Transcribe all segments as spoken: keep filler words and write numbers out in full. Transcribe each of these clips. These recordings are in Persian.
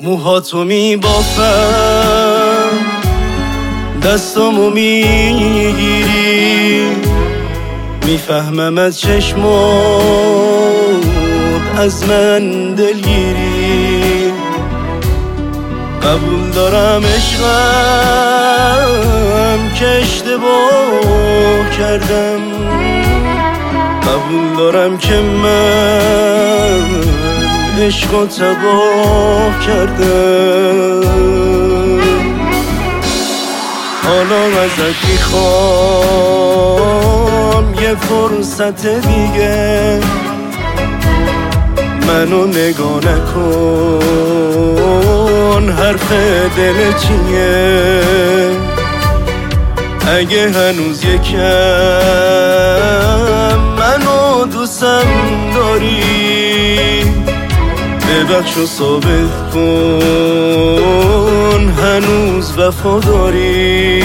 موهاتو میبافم، دستامو میگیری، میفهمم از چشمات از من دلگیری. قبول دارم عشقم که اشتباه کردم، قبول دارم که من عشقو تباه کردم. حالا ازت میخوام یه فرصت دیگه، منو نگاه نکن، حرف دل چیه؟ اگه هنوز یکم منو دوستم داری، ببخش و ثابت کن هنوز وفا داری.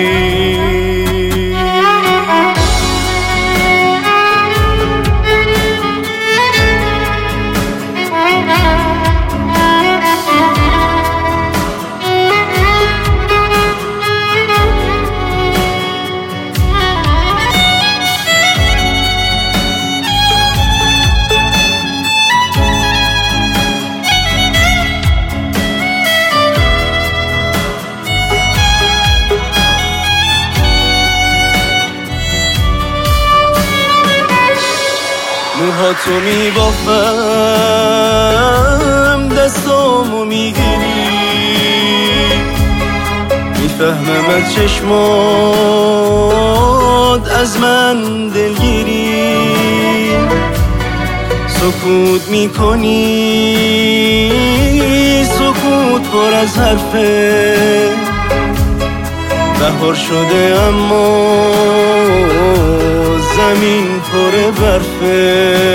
موهاتو میبافم، دستامو میگیری، میفهمم از چشمات از من دلگیری. سکوت میکنی، سکوت پر از حرفه، بهار شده اما زمین پر برفه.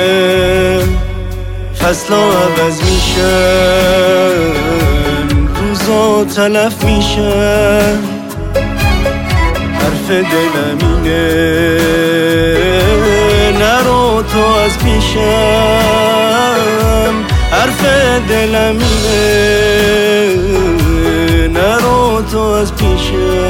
فصلا عوض میشن، روزا تلف میشن، حرف دلم اینه نرو تو از پیشم، حرف دلم اینه نرو تو از پیشم.